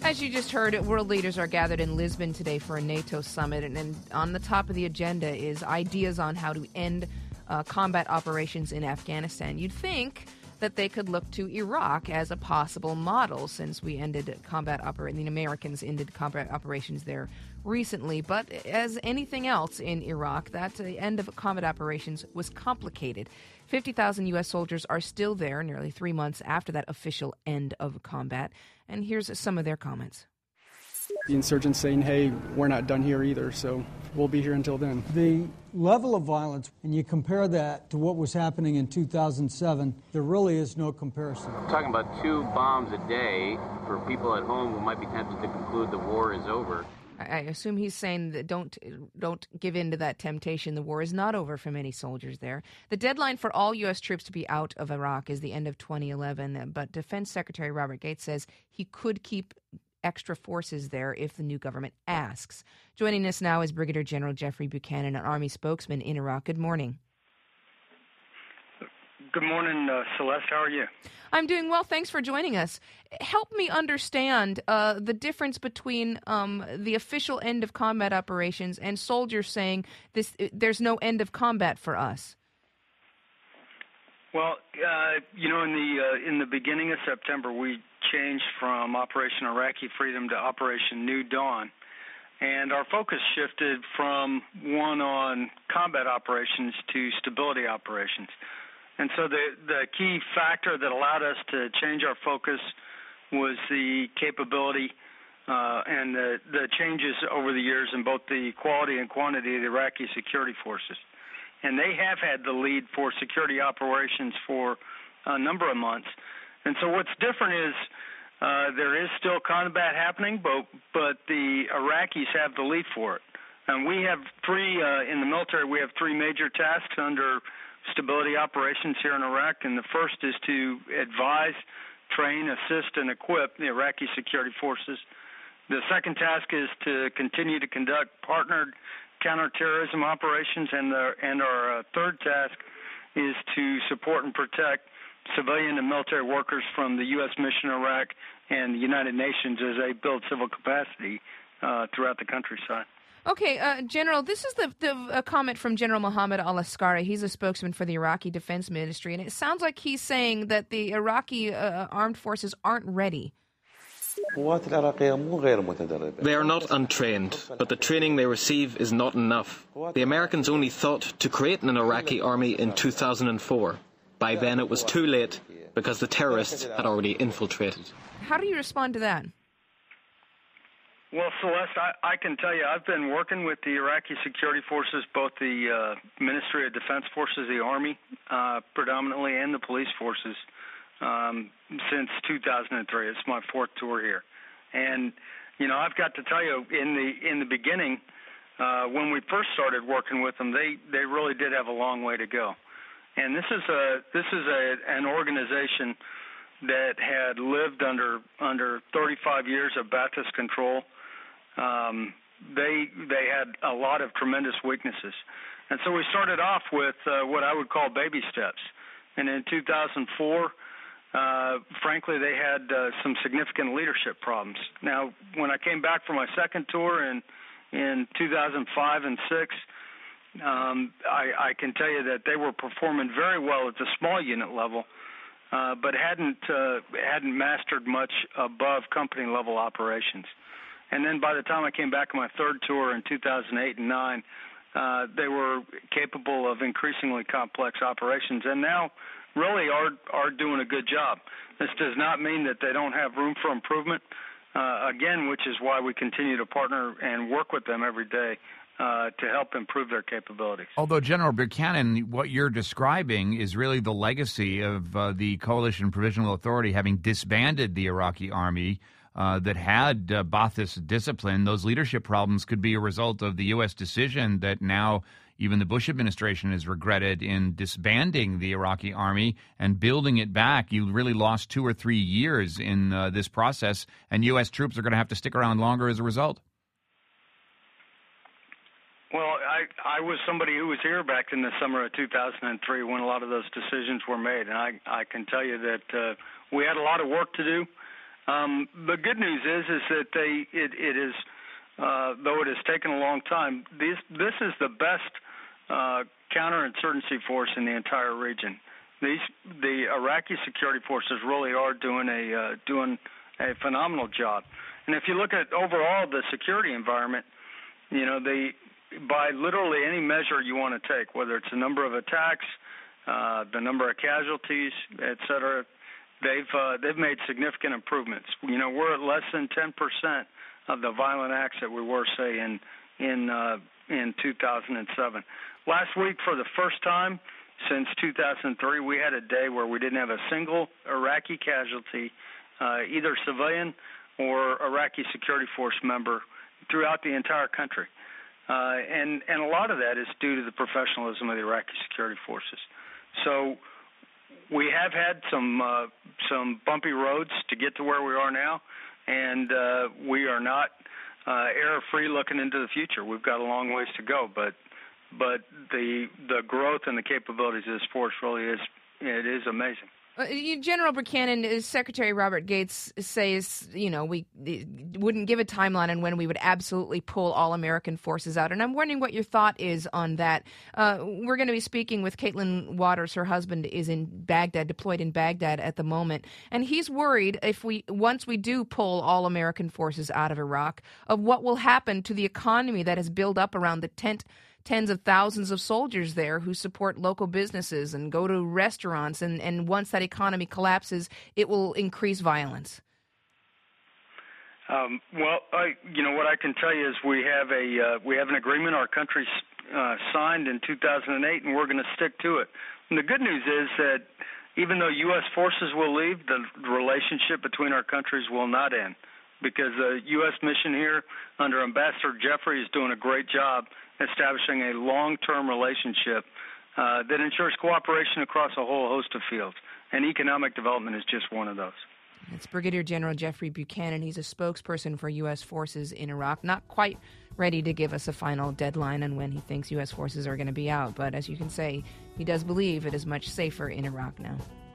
As you just heard, world leaders are gathered in Lisbon today for a NATO summit, and on the top of the agenda is ideas on how to end combat operations in Afghanistan. You'd think that they could look to Iraq as a possible model, since the Americans ended combat operations there recently. But as anything else in Iraq, that end of combat operations was complicated. 50,000 U.S. soldiers are still there nearly 3 months after that official end of combat. And here's some of their comments. The insurgents saying, hey, we're not done here either, so we'll be here until then. The level of violence, and you compare that to what was happening in 2007, there really is no comparison. I'm talking about 2 bombs a day for people at home who might be tempted to conclude the war is over. I assume he's saying that don't give in to that temptation. The war is not over for many soldiers there. The deadline for all U.S. troops to be out of Iraq is the end of 2011, but Defense Secretary Robert Gates says he could keep extra forces there if the new government asks. Joining us now is Brigadier General Jeffrey Buchanan, an Army spokesman in Iraq. Good morning. Good morning, Celeste. How are you? I'm doing well. Thanks for joining us. Help me understand the difference between the official end of combat operations and soldiers saying there's no end of combat for us. Well, in the beginning of September, we changed from Operation Iraqi Freedom to Operation New Dawn, and our focus shifted from one on combat operations to stability operations. And so the key factor that allowed us to change our focus was the capability and the changes over the years in both the quality and quantity of the Iraqi security forces. And they have had the lead for security operations for a number of months. And so what's different is there is still combat happening, but the Iraqis have the lead for it. And we have in the military, we have 3 major tasks under stability operations here in Iraq, and the first is to advise, train, assist, and equip the Iraqi security forces. The second task is to continue to conduct partnered counterterrorism operations, and our third task is to support and protect civilian and military workers from the U.S. mission in Iraq and the United Nations as they build civil capacity throughout the countryside. Okay, General, this is the comment from General Mohammed al-Askari. He's a spokesman for the Iraqi Defense Ministry, and it sounds like he's saying that the Iraqi armed forces aren't ready. They are not untrained, but the training they receive is not enough. The Americans only thought to create an Iraqi army in 2004. By then it was too late because the terrorists had already infiltrated. How do you respond to that? Well, Celeste, I can tell you I've been working with the Iraqi security forces, both the Ministry of Defense Forces, the Army predominantly, and the police forces since 2003. It's my 4th tour here. And, I've got to tell you, in the beginning, when we first started working with them, they really did have a long way to go. And this is an organization that had lived under 35 years of Ba'athist control. They had a lot of tremendous weaknesses. And so we started off with what I would call baby steps. And in 2004, frankly, they had some significant leadership problems. Now, when I came back for my second tour in 2005 and 6, I can tell you that they were performing very well at the small unit level, but hadn't mastered much above company level operations. And then by the time I came back on my third tour in 2008 and 9, they were capable of increasingly complex operations, and now really are doing a good job. This does not mean that they don't have room for improvement, again, which is why we continue to partner and work with them every day to help improve their capabilities. Although, General Buchanan, what you're describing is really the legacy of the Coalition Provisional Authority having disbanded the Iraqi army that had Ba'athist discipline. Those leadership problems could be a result of the U.S. decision that now even the Bush administration has regretted in disbanding the Iraqi army and building it back. You really lost 2 or 3 years in this process, and U.S. troops are going to have to stick around longer as a result. Well, I was somebody who was here back in the summer of 2003 when a lot of those decisions were made, and I can tell you that we had a lot of work to do. The good news is that it is, though it has taken a long time, this is the best counterinsurgency force in the entire region. The Iraqi security forces really are doing a phenomenal job. And if you look at overall the security environment, by literally any measure you want to take, whether it's the number of attacks, the number of casualties, et cetera, they've made significant improvements. We're at less than 10% of the violent acts that we were, say, in 2007. Last week, for the first time since 2003, we had a day where we didn't have a single Iraqi casualty, either civilian or Iraqi security force member, throughout the entire country. And a lot of that is due to the professionalism of the Iraqi security forces. So we have had some bumpy roads to get to where we are now, and we are not error-free looking into the future. We've got a long ways to go, but the growth and the capabilities of this force really is amazing. General Buchanan, Secretary Robert Gates says, we wouldn't give a timeline on when we would absolutely pull all American forces out. And I'm wondering what your thought is on that. We're going to be speaking with Caitlin Waters. Her husband is in Baghdad, deployed in Baghdad at the moment. And he's worried once we do pull all American forces out of Iraq, of what will happen to the economy that has built up around the tens of thousands of soldiers there who support local businesses and go to restaurants, and once that economy collapses, it will increase violence. What I can tell you is we have an agreement our country signed in 2008, and we're going to stick to it. And the good news is that even though U.S. forces will leave, the relationship between our countries will not end, because the U.S. mission here under Ambassador Jeffrey is doing a great job establishing a long-term relationship that ensures cooperation across a whole host of fields, and economic development is just one of those. It's Brigadier General Jeffrey Buchanan. He's a spokesperson for U.S. forces in Iraq, not quite ready to give us a final deadline on when he thinks U.S. forces are going to be out, but as you can say, he does believe it is much safer in Iraq now.